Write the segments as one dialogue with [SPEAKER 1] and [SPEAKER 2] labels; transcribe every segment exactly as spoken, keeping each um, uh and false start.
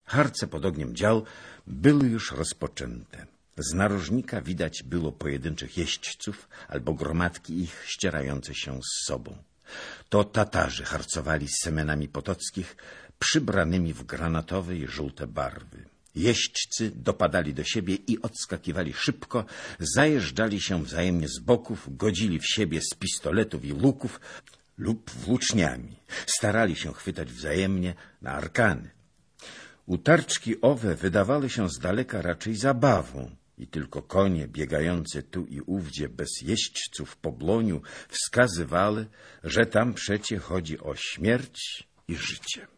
[SPEAKER 1] Harce pod ogniem dział były już rozpoczęte. Z narożnika widać było pojedynczych jeźdźców albo gromadki ich ścierające się z sobą. To Tatarzy harcowali z Semenami Potockich, przybranymi w granatowe i żółte barwy. Jeźdźcy dopadali do siebie i odskakiwali szybko, zajeżdżali się wzajemnie z boków, godzili w siebie z pistoletów i łuków lub włóczniami. Starali się chwytać wzajemnie na arkany. Utarczki owe wydawały się z daleka raczej zabawą i tylko konie biegające tu i ówdzie bez jeźdźców po bloniu wskazywały, że tam przecie chodzi o śmierć i życie.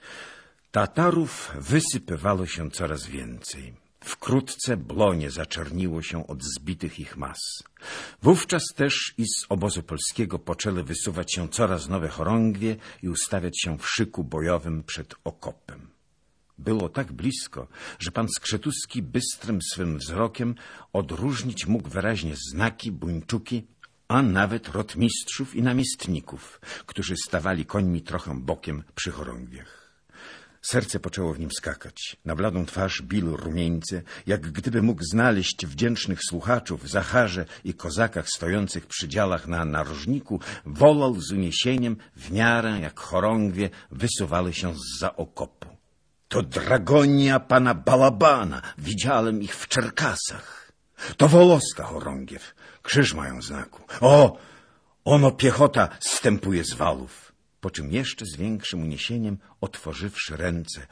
[SPEAKER 1] Tatarów wysypywało się coraz więcej. Wkrótce blonie zaczerniło się od zbitych ich mas. Wówczas też i z obozu polskiego poczęły wysuwać się coraz nowe chorągwie i ustawiać się w szyku bojowym przed okopem. Było tak blisko, że pan Skrzetuski bystrym swym wzrokiem odróżnić mógł wyraźnie znaki, buńczuki, a nawet rotmistrzów i namiestników, którzy stawali końmi trochę bokiem przy chorągwiach. Serce poczęło w nim skakać. Na bladą twarz biły rumieńce, jak gdyby mógł znaleźć wdzięcznych słuchaczów w Zacharze i kozakach stojących przy działach na narożniku, wolał z uniesieniem, w miarę jak chorągwie wysuwały się zza okopu. To dragonia pana Balabana, widziałem ich w Czerkasach. To Woloska chorągiew, krzyż mają znaku. O, ono piechota zstępuje z walów. Po czym jeszcze z większym uniesieniem, otworzywszy ręce,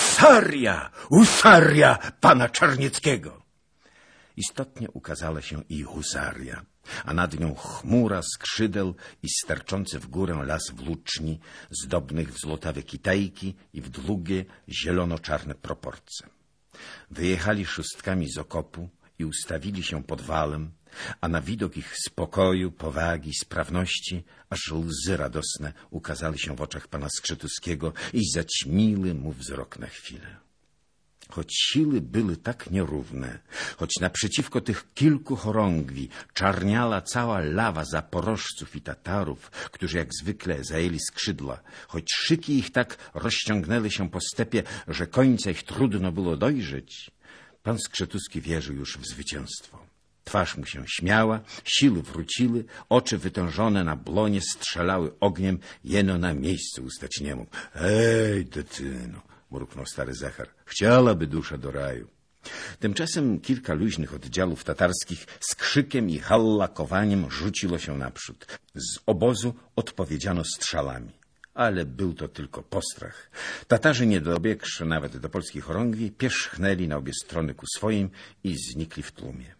[SPEAKER 1] Usaria! Usaria pana Czarnieckiego! Istotnie ukazała się i husaria, a nad nią chmura skrzydeł i sterczący w górę las włóczni, zdobnych w złotawe kitajki i w długie, zielono-czarne proporcje. Wyjechali szóstkami z okopu i ustawili się pod walem, a na widok ich spokoju, powagi, sprawności, aż łzy radosne ukazały się w oczach pana Skrzetuskiego i zaćmiły mu wzrok na chwilę. Choć siły były tak nierówne, choć naprzeciwko tych kilku chorągwi czarniała cała lawa zaporożców i Tatarów, którzy jak zwykle zajęli skrzydła, choć szyki ich tak rozciągnęły się po stepie, że końca ich trudno było dojrzeć, pan Skrzetuski wierzył już w zwycięstwo. Twarz mu się śmiała, siły wróciły, oczy wytężone na blonie strzelały ogniem, jeno na miejscu ustać nie mógł. Ej, detyno, mruknął stary Zachar, chciałaby dusza do raju. Tymczasem kilka luźnych oddziałów tatarskich z krzykiem i hallakowaniem rzuciło się naprzód. Z obozu odpowiedziano strzałami. Ale był to tylko postrach. Tatarzy, nie dobiegłszy nawet do polskiej chorągwi, pierzchnęli na obie strony ku swoim i znikli w tłumie.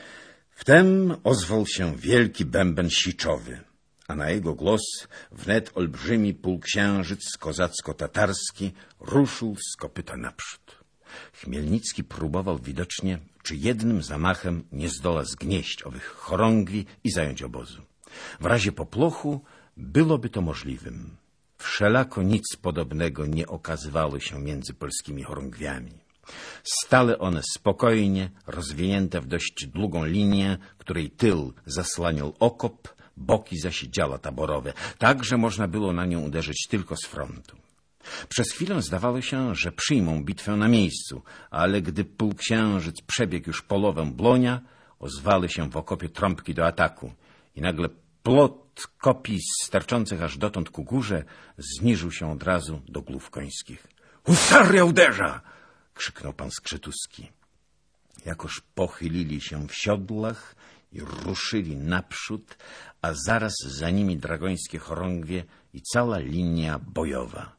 [SPEAKER 1] Wtem ozwał się wielki bęben siczowy, a na jego głos wnet olbrzymi półksiężyc kozacko-tatarski ruszył z kopyta naprzód. Chmielnicki próbował widocznie, czy jednym zamachem nie zdoła zgnieść owych chorągwi i zająć obozu. W razie popłochu byłoby to możliwym. Wszelako nic podobnego nie okazywało się między polskimi chorągwiami. Stały one spokojnie, rozwinięte w dość długą linię, której tył zasłaniał okop, boki zaś działa taborowe, tak, że można było na nią uderzyć tylko z frontu. Przez chwilę zdawało się, że przyjmą bitwę na miejscu, ale gdy półksiężyc przebiegł już połowę blonia, ozwały się w okopie trąbki do ataku i nagle plot kopii sterczących aż dotąd ku górze zniżył się od razu do głów końskich. Husaria uderza! Krzyknął pan Skrzetuski. Jakoż pochylili się w siodłach i ruszyli naprzód, a zaraz za nimi dragońskie chorągwie i cała linia bojowa.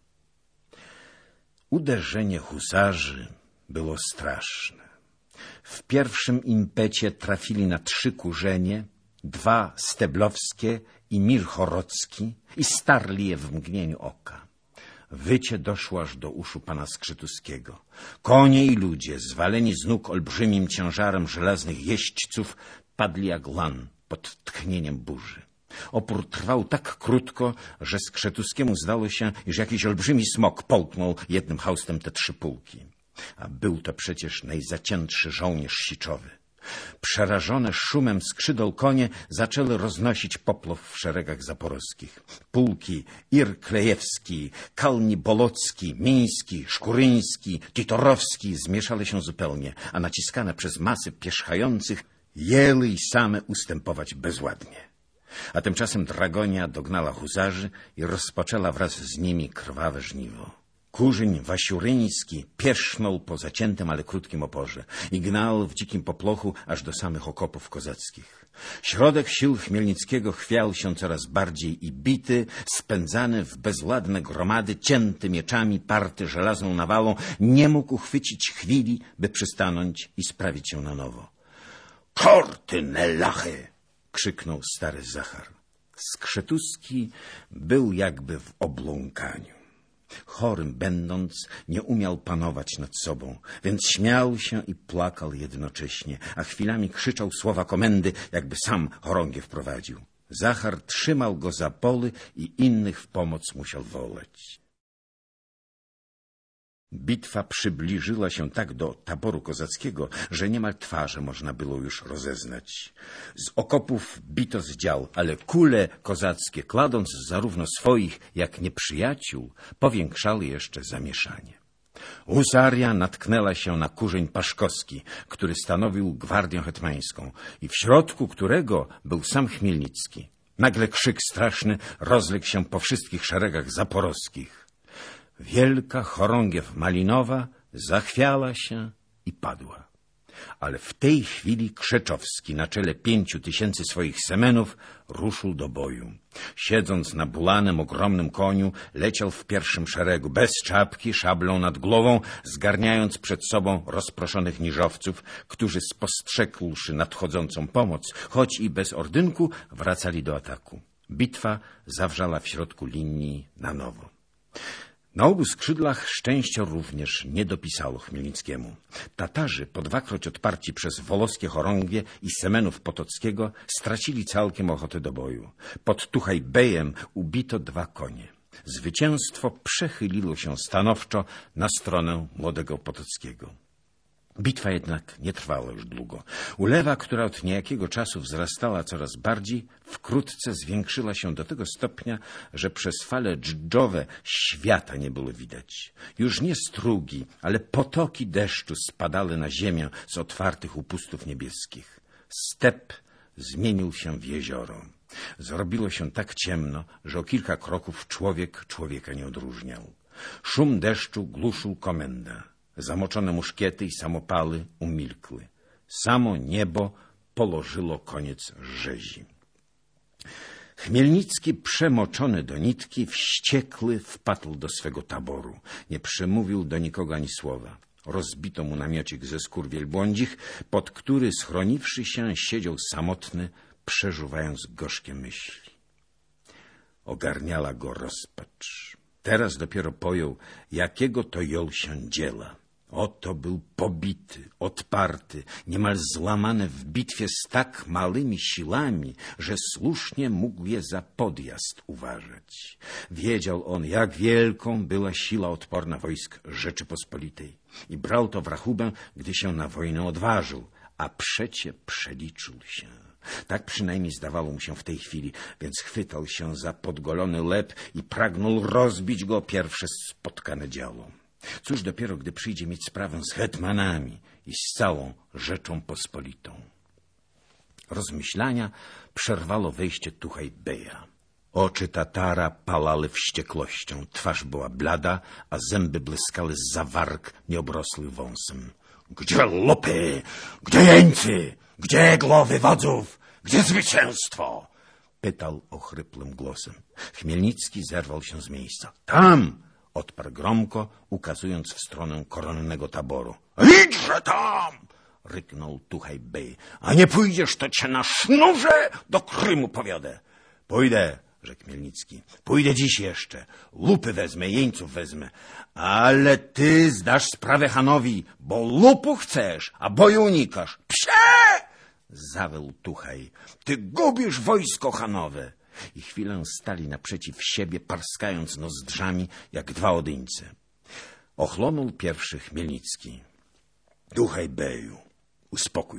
[SPEAKER 1] Uderzenie husarzy było straszne. W pierwszym impecie trafili na trzy kurzenie, dwa steblowskie i mirchorocki i starli je w mgnieniu oka. Wycie doszło aż do uszu pana Skrzetuskiego. Konie i ludzie, zwaleni z nóg olbrzymim ciężarem żelaznych jeźdźców, padli jak lan pod tchnieniem burzy. Opór trwał tak krótko, że Skrzetuskiemu zdało się, iż jakiś olbrzymi smok połknął jednym haustem te trzy pułki. A był to przecież najzaciętszy żołnierz siczowy. Przerażone szumem skrzydł konie zaczęły roznosić popłoch w szeregach zaporowskich. Pułki Ir Klejewski, Kalni Bolocki, Miński, Szkuryński, Titorowski zmieszały się zupełnie, a naciskane przez masy pierzchających jęły i same ustępować bezładnie. A tymczasem Dragonia dognała huzarzy i rozpoczęła wraz z nimi krwawe żniwo. Kurzyn Wasiuryński pierzchnął po zaciętym, ale krótkim oporze i gnał w dzikim poplochu aż do samych okopów kozackich. Środek sił Chmielnickiego chwiał się coraz bardziej i bity, spędzany w bezładne gromady, cięty mieczami, party żelazną nawałą, nie mógł uchwycić chwili, by przystanąć i sprawić się na nowo. — Korty nelachy! — krzyknął stary Zachar. Skrzetuski był jakby w obłąkaniu. Chorym będąc, nie umiał panować nad sobą, więc śmiał się i płakał jednocześnie, a chwilami krzyczał słowa komendy, jakby sam chorągiew prowadził. Zachar trzymał go za poly i innych w pomoc musiał woleć. Bitwa przybliżyła się tak do taboru kozackiego, że niemal twarze można było już rozeznać. Z okopów bito z dział, ale kule kozackie, kładąc zarówno swoich, jak nieprzyjaciół, powiększały jeszcze zamieszanie. Husaria natknęła się na Kurzeń Paszkowski, który stanowił gwardię hetmańską i w środku którego był sam Chmielnicki. Nagle krzyk straszny rozległ się po wszystkich szeregach zaporowskich. Wielka chorągiew malinowa zachwiała się i padła. Ale w tej chwili Krzeczowski na czele pięciu tysięcy swoich semenów ruszył do boju. Siedząc na bulanym, ogromnym koniu, leciał w pierwszym szeregu, bez czapki, szablą nad głową, zgarniając przed sobą rozproszonych niżowców, którzy spostrzegłszy nadchodzącą pomoc, choć i bez ordynku, wracali do ataku. Bitwa zawrzała w środku linii na nowo. Na obu skrzydłach szczęścia również nie dopisało Chmielnickiemu. Tatarzy, po dwakroć odparci przez woloskie chorągwie i Semenów Potockiego, stracili całkiem ochotę do boju. Pod Tuchaj-Bejem ubito dwa konie. Zwycięstwo przechyliło się stanowczo na stronę młodego Potockiego. Bitwa jednak nie trwała już długo. Ulewa, która od niejakiego czasu wzrastała coraz bardziej, wkrótce zwiększyła się do tego stopnia, że przez fale dżdżowe świata nie było widać. Już nie strugi, ale potoki deszczu spadały na ziemię z otwartych upustów niebieskich. Step zmienił się w jezioro. Zrobiło się tak ciemno, że o kilka kroków człowiek człowieka nie odróżniał. Szum deszczu gluszył komenda. Zamoczone muszkiety i samopały umilkły. Samo niebo położyło koniec rzezi. Chmielnicki, przemoczony do nitki, wściekły wpadł do swego taboru. Nie przemówił do nikogo ani słowa. Rozbito mu namiocik ze skór wielbłądzich, pod który, schroniwszy się, siedział samotny, przeżuwając gorzkie myśli. Ogarniała go rozpacz. Teraz dopiero pojął, jakiego to jął się dzieła. Oto był pobity, odparty, niemal złamany w bitwie z tak małymi siłami, że słusznie mógł je za podjazd uważać. Wiedział on, jak wielką była siła odporna wojsk Rzeczypospolitej i brał to w rachubę, gdy się na wojnę odważył, a przecie przeliczył się. Tak przynajmniej zdawało mu się w tej chwili, więc chwytał się za podgolony łeb i pragnął rozbić go pierwsze spotkane działo. Cóż dopiero, gdy przyjdzie mieć sprawę z hetmanami i z całą Rzeczą Pospolitą. Rozmyślania przerwało wejście Tuchaj-Beja. Oczy Tatara palały wściekłością, twarz była blada, a zęby błyskały zza warg nieobrosłych wąsem. — Gdzie lupy? Gdzie jeńcy? Gdzie głowy wodzów? Gdzie zwycięstwo? — pytał ochrypłym głosem. Chmielnicki zerwał się z miejsca. — Tam! — odparł gromko, ukazując w stronę koronnego taboru. — Idźże tam! — ryknął Tuchaj-Bej. — A nie pójdziesz, to cię na sznurze do Krymu powiodę. — Pójdę — rzekł Chmielnicki. — Pójdę dziś jeszcze. Lupy wezmę, jeńców wezmę. Ale ty zdasz sprawę Hanowi, bo lupu chcesz, a boju unikasz. — Psie! — zawył Tuchaj. — Ty gubisz wojsko Hanowe. I chwilę stali naprzeciw siebie, parskając nozdrzami, jak dwa odyńce. Ochlonął pierwszy Chmielnicki. — Tuchaj-Beju, uspokój się.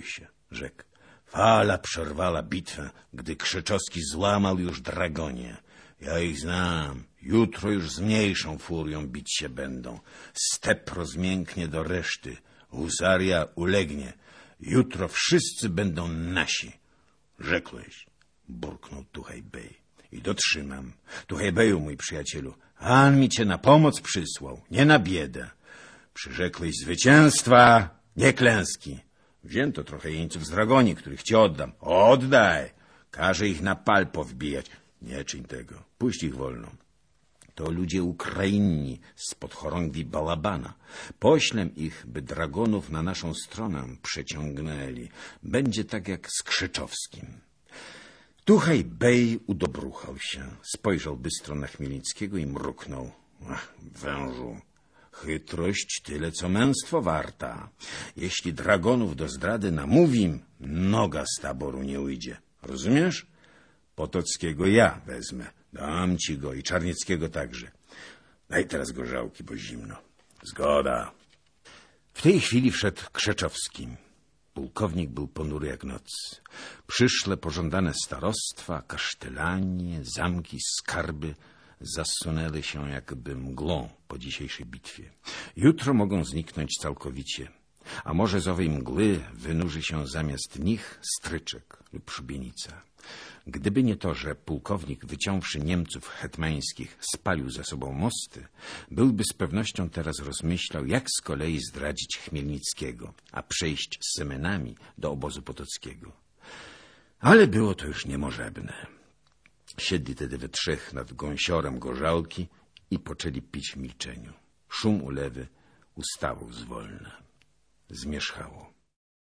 [SPEAKER 1] rzekł. Fala przerwała bitwę, gdy Krzeczowski złamał już dragonie. Ja ich znam. Jutro już z mniejszą furią bić się będą. Step rozmięknie do reszty. Husaria ulegnie. Jutro wszyscy będą nasi. Rzekłeś, burknął Tuchaj Bey. I dotrzymam. Tuchaj Beju, mój przyjacielu, Han mi cię na pomoc przysłał, nie na biedę. Przyrzekłeś zwycięstwa, nie klęski. Wzięto trochę jeńców z dragoni, których ci oddam. Oddaj! Każę ich na pal powbijać. Nie czyń tego. Puść ich wolno. To ludzie ukrainni spod chorągwi Balabana. Poślem ich, by dragonów na naszą stronę przeciągnęli. Będzie tak jak z Krzeczowskim. Tuchaj Bey udobruchał się. Spojrzał bystro na Chmielnickiego i mruknął. Ach, wężu, chytrość tyle, co męstwo warta. Jeśli dragonów do zdrady namówim, noga z taboru nie ujdzie. Rozumiesz? Potockiego ja wezmę. Dam ci go i Czarnieckiego także. Daj teraz gorzałki, bo zimno. Zgoda. W tej chwili wszedł Krzeczowski. Pułkownik był ponury jak noc. Przyszle pożądane starostwa, kasztelanie, zamki, skarby zasunęły się jakby mglą po dzisiejszej bitwie. Jutro mogą zniknąć całkowicie, a może z owej mgły wynurzy się zamiast nich stryczek lub szubienica. Gdyby nie to, że pułkownik, wyciąwszy Niemców hetmańskich, spalił za sobą mosty, byłby z pewnością teraz rozmyślał, jak z kolei zdradzić Chmielnickiego, a przejść z Semenami do obozu potockiego. Ale było to już niemożebne. Siedli tedy we trzech nad gąsiorem gorzałki i poczęli pić w milczeniu. Szum ulewy ustawał zwolna. Zmierzchało.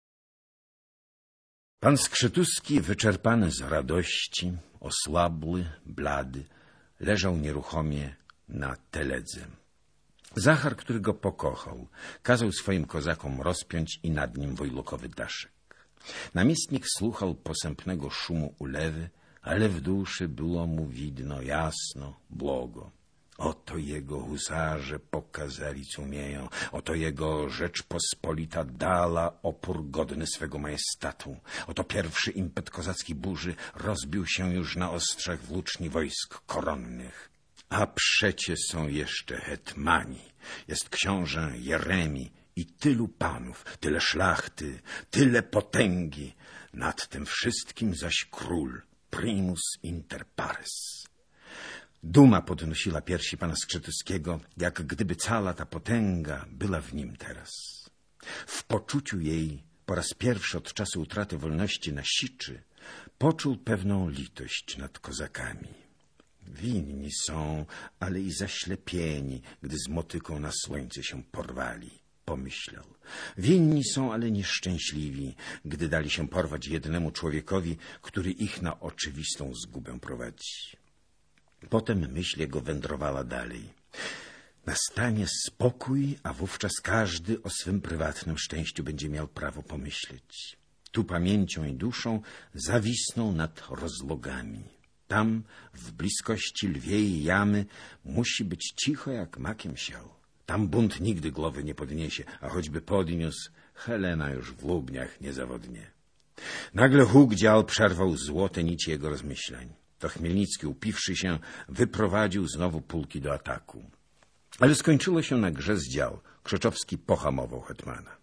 [SPEAKER 1] Pan Skrzetuski, wyczerpany z radości, osłabły, blady, leżał nieruchomie na teledze. Zachar, który go pokochał, kazał swoim kozakom rozpiąć i nad nim wojlukowy daszek. Namiestnik słuchał posępnego szumu ulewy, ale w duszy było mu widno jasno, błogo. Oto jego husarze pokazali, co umieją. Oto jego Rzeczpospolita dala opór godny swego majestatu. Oto pierwszy impet kozacki burzy rozbił się już na ostrzach włóczni wojsk koronnych. A przecie są jeszcze hetmani. Jest książę Jeremi i tylu panów, tyle szlachty, tyle potęgi. Nad tym wszystkim zaś król, primus inter pares. Duma podnosiła piersi pana Skrzetuskiego, jak gdyby cała ta potęga była w nim teraz. W poczuciu jej, po raz pierwszy od czasu utraty wolności na Siczy, poczuł pewną litość nad kozakami. Winni są, ale i zaślepieni, gdy z motyką na słońce się porwali, pomyślał. Winni są, ale nieszczęśliwi, gdy dali się porwać jednemu człowiekowi, który ich na oczywistą zgubę prowadzi. Potem myśl jego wędrowała dalej. Nastanie spokój, a wówczas każdy o swym prywatnym szczęściu będzie miał prawo pomyśleć. Tu pamięcią i duszą zawisną nad rozlogami. Tam, w bliskości lwiej jamy, musi być cicho jak makiem siał. Tam bunt nigdy głowy nie podniesie, a choćby podniósł, Helena już w Lubniach nie zawodnie. Nagle huk dział przerwał złote nici jego rozmyślań. To Chmielnicki, upiwszy się, wyprowadził znowu pułki do ataku. Ale skończyło się na grze z dział. Krzeczowski pohamował hetmana.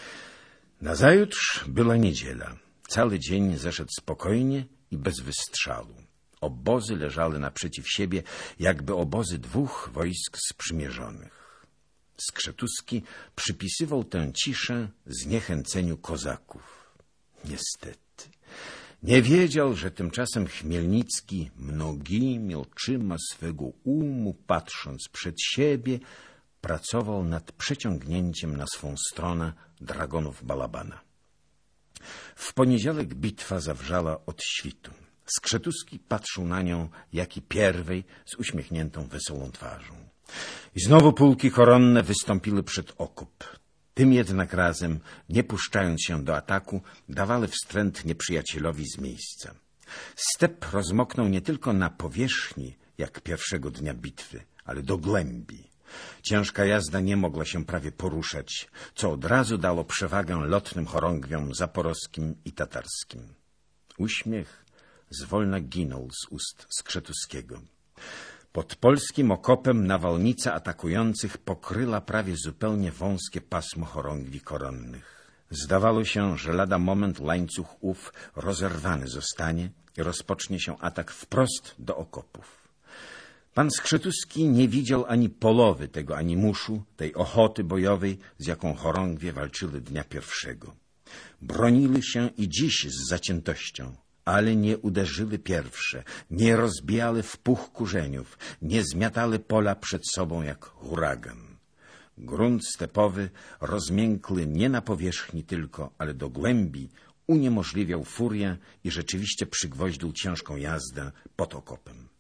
[SPEAKER 1] Nazajutrz była niedziela. Cały dzień zeszedł spokojnie i bez wystrzału. Obozy leżały naprzeciw siebie, jakby obozy dwóch wojsk sprzymierzonych. Skrzetuski przypisywał tę ciszę zniechęceniu kozaków. Niestety. Nie wiedział, że tymczasem Chmielnicki mnogimi oczyma swego umu, patrząc przed siebie, pracował nad przeciągnięciem na swą stronę dragonów Balabana. W poniedziałek bitwa zawrzała od świtu. Skrzetuski patrzył na nią, jak i pierwej, z uśmiechniętą, wesołą twarzą. I znowu pułki koronne wystąpiły przed okup. Tym jednak razem, nie puszczając się do ataku, dawały wstręt nieprzyjacielowi z miejsca. Step rozmoknął nie tylko na powierzchni, jak pierwszego dnia bitwy, ale do głębi. Ciężka jazda nie mogła się prawie poruszać, co od razu dało przewagę lotnym chorągwiom zaporowskim i tatarskim. Uśmiech zwolna ginął z ust Skrzetuskiego. Pod polskim okopem nawałnica atakujących pokryła prawie zupełnie wąskie pasmo chorągwi koronnych. Zdawało się, że lada moment łańcuch ów rozerwany zostanie i rozpocznie się atak wprost do okopów. Pan Skrzetuski nie widział ani połowy tego animuszu, tej ochoty bojowej, z jaką chorągwie walczyły dnia pierwszego. Broniły się i dziś z zaciętością, ale nie uderzyły pierwsze, nie rozbijały w puch kurzeniów, nie zmiatały pola przed sobą jak huragan. Grunt stepowy, rozmiękły nie na powierzchni tylko, ale do głębi, uniemożliwiał furię i rzeczywiście przygwoździł ciężką jazdę pod okopem.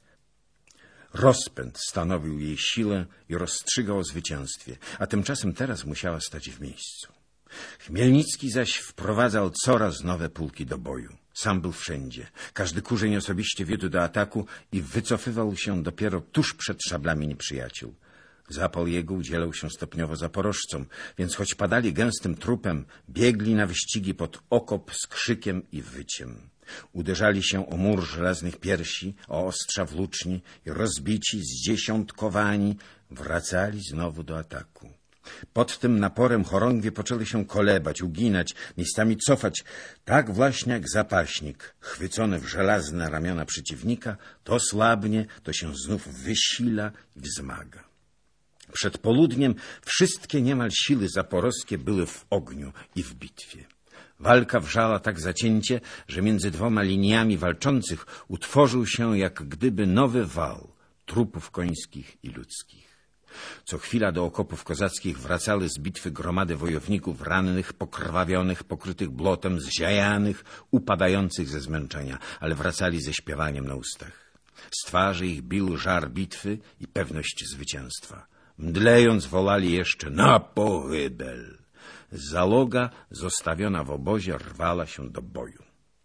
[SPEAKER 1] Rozpęd stanowił jej siłę i rozstrzygał o zwycięstwie, a tymczasem teraz musiała stać w miejscu. Chmielnicki zaś wprowadzał coraz nowe pułki do boju. Sam był wszędzie. Każdy kurzeń osobiście wiódł do ataku i wycofywał się dopiero tuż przed szablami nieprzyjaciół. Zapał jego udzielał się stopniowo zaporożcom, więc choć padali gęstym trupem, biegli na wyścigi pod okop z krzykiem i wyciem. Uderzali się o mur żelaznych piersi, o ostrza włóczni i rozbici, zdziesiątkowani, wracali znowu do ataku. Pod tym naporem chorągwie poczęły się kolebać, uginać, miejscami cofać, tak właśnie jak zapaśnik, chwycony w żelazne ramiona przeciwnika, to słabnie, to się znów wysila i wzmaga. Przed południem wszystkie niemal siły zaporowskie były w ogniu i w bitwie. Walka wrzała tak zacięcie, że między dwoma liniami walczących utworzył się jak gdyby nowy wał trupów końskich i ludzkich. Co chwila do okopów kozackich wracały z bitwy gromady wojowników rannych, pokrwawionych, pokrytych błotem, zziajanych, upadających ze zmęczenia, ale wracali ze śpiewaniem na ustach. Z twarzy ich bił żar bitwy i pewność zwycięstwa. Mdlejąc wolali jeszcze na pochybel. Załoga zostawiona w obozie rwała się do boju.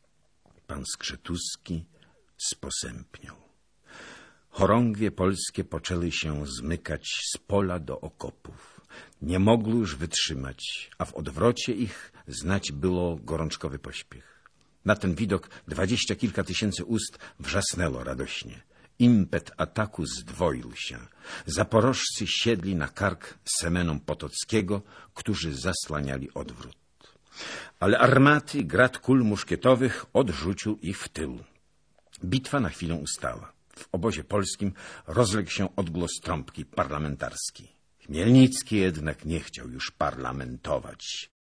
[SPEAKER 1] Pan Skrzetuski sposępniał. Chorągwie polskie poczęły się zmykać z pola do okopów. Nie mogły już wytrzymać, a w odwrocie ich znać było gorączkowy pośpiech. Na ten widok dwadzieścia kilka tysięcy ust wrzasnęło radośnie. Impet ataku zdwoił się. Zaporożcy siedli na kark Semenom Potockiego, którzy zasłaniali odwrót. Ale armaty, grad kul muszkietowych odrzucił ich w tył. Bitwa na chwilę ustała. W obozie polskim rozległ się odgłos trąbki parlamentarskiej. Chmielnicki jednak nie chciał już parlamentować.